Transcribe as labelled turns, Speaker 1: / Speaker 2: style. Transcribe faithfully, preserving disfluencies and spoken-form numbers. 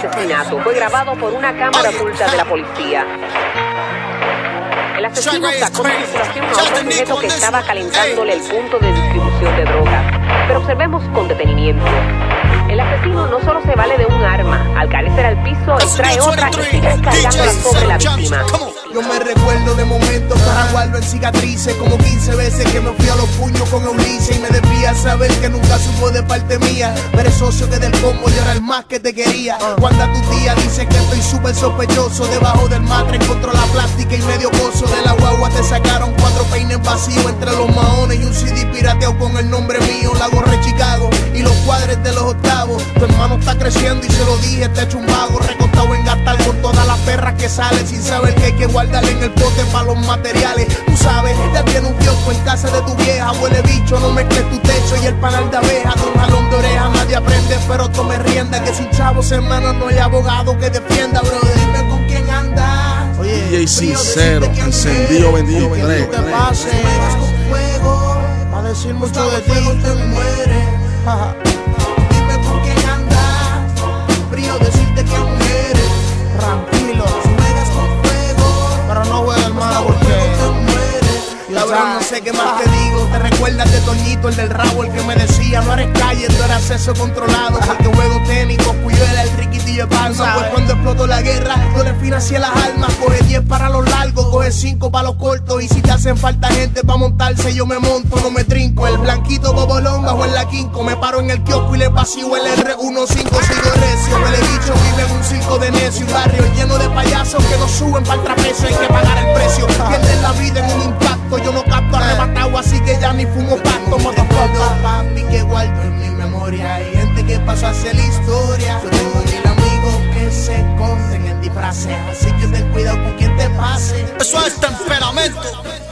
Speaker 1: asesinato fue grabado por una cámara oculta de la policía. El asesino sacó de circulación a otro sujeto que estaba calentándole el punto de distribución de drogas. Pero observemos con detenimiento. El asesino no solo se vale de un arma, al carecer al piso, extrae otra y sigue descargándola sobre la víctima.
Speaker 2: Yo me recuerdo de momentos para guardo en cicatrices, como quince veces que me fui a los puños con Eunice y me debía saber que nunca supo de parte mía. Perezoso que del combo yo era el más que te quería. Cuando a tu tía dice que estoy súper sospechoso, debajo del matre encontró la plástica y medio gozo. De la guagua te sacaron cuatro peines vacíos entre los maones y un C D pirateado con el nombre mío, la gorra de Chicago y los cuadres de los octavos. Tu hermano está creciendo y se lo dije, te echo un vago, recostado en gastar con todas las perras que salen sin saber que hay que guardarle en el pote para los materiales. Tú sabes, ya tiene un kiosco en casa de tu vieja, huele bicho, no mezcles tu techo y el panal de abeja. Con un jalón de oreja nadie aprende, pero tome rienda, que sin chavos hermanos no hay abogado que defienda, brother. Dime con quién andas.
Speaker 3: Oye, D J Sincero, encendido veintitrés.
Speaker 2: Que te pase con fuego, para decir mucho de ti te muere. Dime con quién andas, frío decirte que mujeres. Tranquilo, juegas con fuego, pero no juegas más porque la verdad no sé qué más te digo. Te recuerdas de Toñito, el del rabo, el que me decía no eres calle, tú eras acceso controlado. Porque juego técnico, Cuyo era el riquitillo de Palma. Pues cuando explotó la guerra, yo le financié las almas. Coge diez para los largos, coge cinco para los cortos. Y si te hacen falta gente para montarse, yo me monto, no me trinco. El blanquito bobolón bajo en la quinco, me paro en el kiosco y le vacío el R quince cinco. Sigo recio, me le bicho, vive en un circo de necio. Un barrio lleno de payasos que no suben para el trapecio. Hay que pagar el precio, pierden la vida en un impacto. Yo no capto arrebatado, así que ya ni fumo pacto. Motherfucker, papi, que guardo en mi memoria. Hay gente que pasó a hacer la historia. Yo tengo mil amigos que se esconden en disfraces, así que ten cuidado con quien te pase.
Speaker 3: Eso es temperamento.